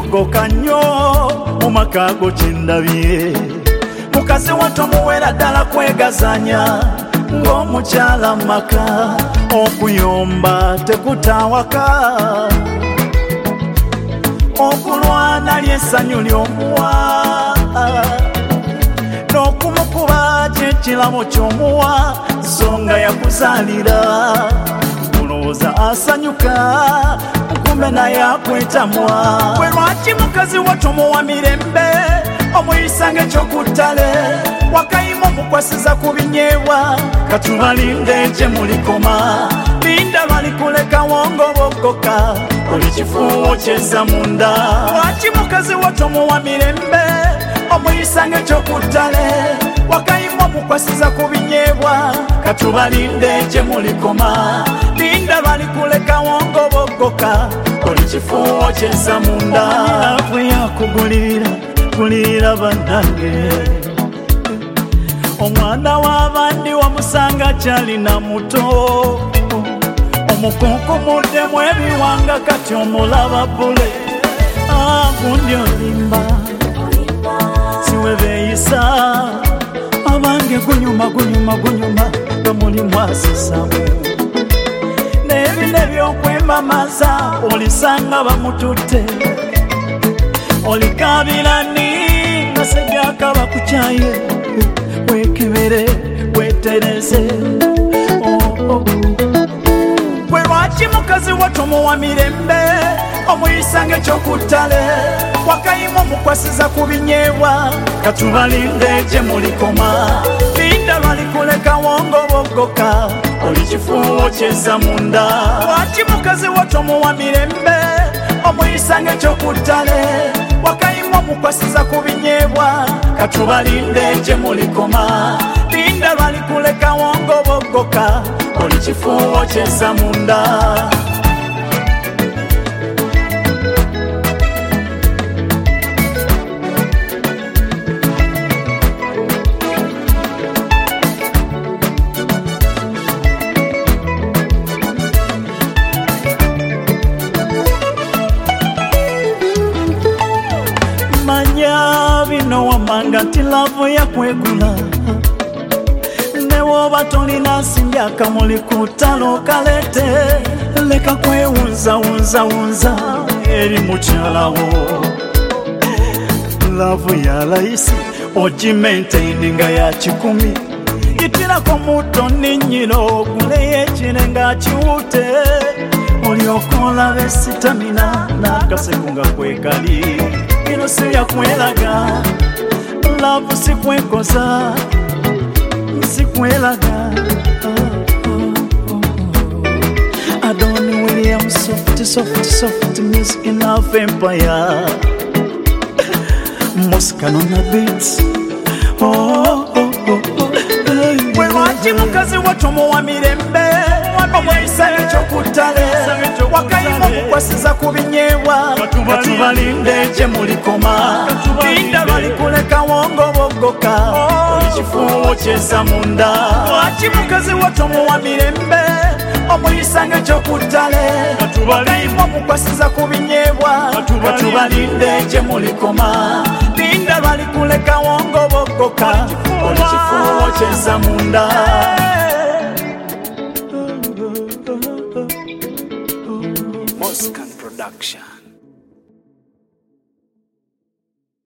boggoka nnyo mu maka go kyendabye mukazi watto muwera ddala kwegazanya ng'omukyala maka okuyomba tekutawaka okulwana lyessanyu ly'omuwa n'okumukuba kyekirabo ky'omuwa songa yakuzaalira mulowooza asanyuka kumbe naye akwetamwa bwe lwaki mukazi watto muwa mirembe omuyisa ng'ekyokuttale wakayima omukwasiza ku binyeebwa katubalinde gye mulikoma linda lwalikulekawo ng'oboggoka oli kifuuwo kyezza munda lwaki mukazi watto muwa mirembe omuyisa ng'ekyokuttale wakayima omukwasiza ku binyeebwa katubalinde gye mulikoma linda lwalikulekawo ng'oboggoka oli kifuuwo kyezza munda bwe yakugulirira gulirira bannange omwana w'abandi wamusanga kyalina muto omukunkumudemu ebiwanga kati omulaba bule gundi olimba siwe beeyisa abange gunyuma nga mulimu asisamu n'ebine by'okwemamaza olisanga bamututte olikabirani nasejjakaba kukyaye wekebere wetereze bwe lwaki mukazi watto muwa mirembe omuyisa ng'ekyokuttale wakayima omukwasiza ku binyeebwa katubalinde gye mulikoma linda lwalikulekawo ng'oboggoka oli kifuuwo kyezza munda lwaki mukazi watto muwa mirembe omuyisa ng'ekyokuttale wakayima omukwasiza ku binyeebwa katubalinde gye mulikoma linda lwalikulekawo ng'oboggoka oli kifuuwo kyezza munda manya bino wamanga nti laavu yakwegula newoba tolina nsimbi akamuli ku ttale okalete leka kwewunzawunzawunza eri mukyalawo laavu ya layisi ogimentaininga ya 10 yitirako muto ninyiro oguleyo ekire nga kiwute olyoka olaba esitamina n'akaseko nga kwekali ino si yakwelaga laavu sikwekoza sikwelaga Adoni William soft music in Love Empire Moscan on the beats bwe lwaki mukazi watto muwa mirembe omuyisa ng'ekyokuttale wakayima omukwasiza ku binyeebwa katubalinde gye mulikoma linda lwalikulekawo ng'oboggoka oli kifuuwo kyezza munda lwaki mukazi watto muwa mirembe omuyisa ng'ekyokuttale wakayima omukwasiza ku binyeebwa katubalinde gye mulikoma linda lwalikulekawo ng'oboggoka oli kifuuwo kyezza munda Moscan Production.